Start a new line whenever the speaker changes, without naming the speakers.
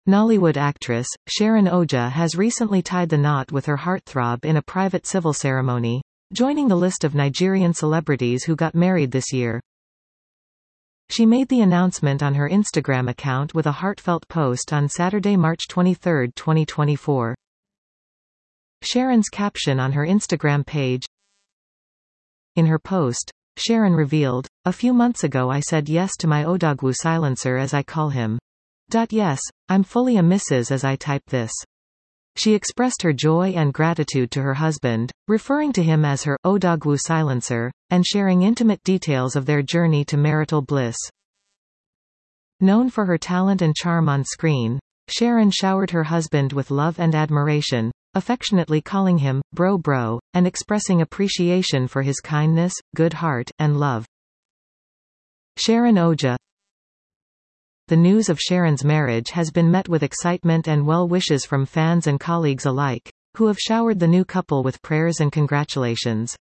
Nollywood actress, Sharon Oja has recently tied the knot with her heartthrob in a private civil ceremony, joining the list of Nigerian celebrities who got married this year. She made the announcement on her Instagram account with a heartfelt post on Saturday, March 23, 2024. Sharon's caption on her Instagram page. In her post, Sharon revealed, "A few months ago I said yes to my Odogwu silencer as I call him. Yes, I'm fully a Mrs. as I type this." She expressed her joy and gratitude to her husband, referring to him as her Odogwu silencer, and sharing intimate details of their journey to marital bliss. Known for her talent and charm on screen, Sharon showered her husband with love and admiration, affectionately calling him bro, and expressing appreciation for his kindness, good heart, and love. Sharon Oja. The news of Sharon's marriage has been met with excitement and well wishes from fans and colleagues alike, who have showered the new couple with prayers and congratulations.